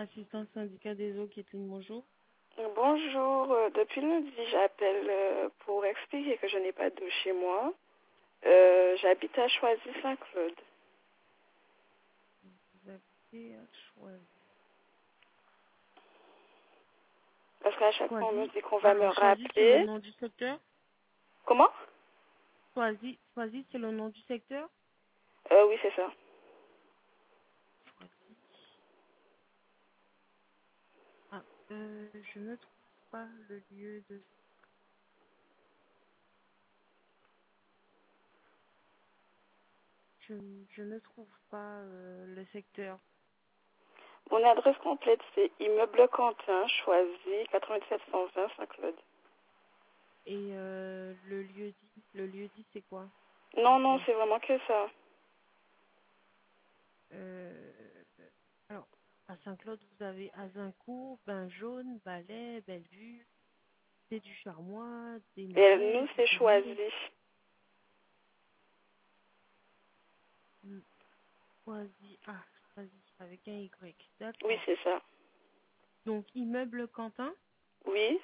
assistante syndicat des eaux, Kathleen, bonjour. Bonjour, depuis lundi, j'appelle pour expliquer que je n'ai pas d'eau chez moi. J'habite à Choisy-Saint-Claude. Vous habitez à Choisy. Parce qu'à chaque fois, on me Choisy, dit qu'on va me Choisy, c'est le rappeler. nom du secteur. Comment? Choisy, c'est le nom du secteur. Oui, c'est ça. Choisy. Ah, je ne trouve pas le lieu de... Je ne trouve pas le secteur. Mon adresse complète, c'est Immeuble Quentin, Choisy, 9720 Saint-Claude. Et le lieu dit, c'est quoi? Non, non, c'est vraiment que ça. Euh, alors, à Saint-Claude, vous avez Azincourt, Bain Jaune, Balai, Bellevue, des du Charmois, des Et Marais, nous, des c'est Pommiers. Choisy. Choisy, Choisy, avec un Y. Oui, D'accord. c'est ça. Donc, immeuble Quentin. Oui,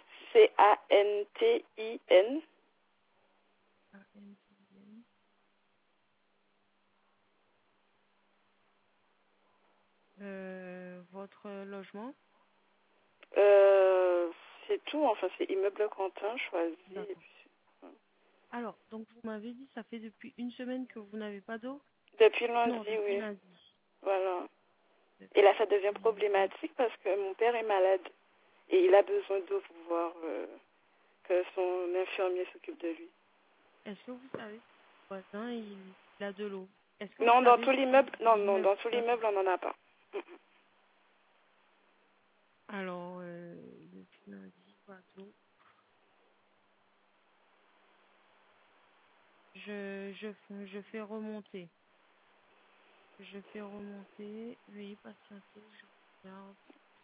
Cantin. A-N-T-I-N. Votre logement. C'est tout, enfin, c'est Immeuble Quentin, Choisy. Et D'accord. puis, Alors, donc vous m'avez dit, ça fait depuis une semaine que vous n'avez pas d'eau? depuis lundi, Non, depuis oui. lundi. Voilà. Et là, ça devient Depuis lundi. problématique parce que mon père est malade et il a besoin d'eau pour voir que son infirmier s'occupe de lui. Est-ce que vous savez, le voisin, il a de l'eau? Est-ce que vous Non, dans savez tout si l'immeuble, non, non, l'immeuble... dans tout D'accord. l'immeuble, on n'en a pas. Alors, depuis lundi, pas d'eau. Je fais remonter. Je fais remonter. Veuillez patienter. Je regarde.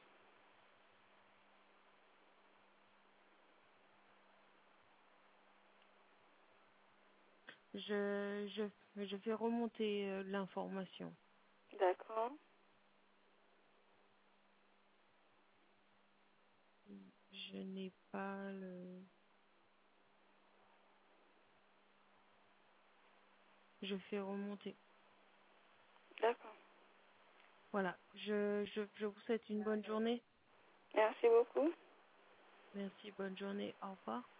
Je fais remonter l'information. D'accord. Je n'ai pas le... Je fais remonter. D'accord. Voilà. Je vous souhaite une bonne journée. Merci beaucoup. Merci, bonne journée. Au revoir.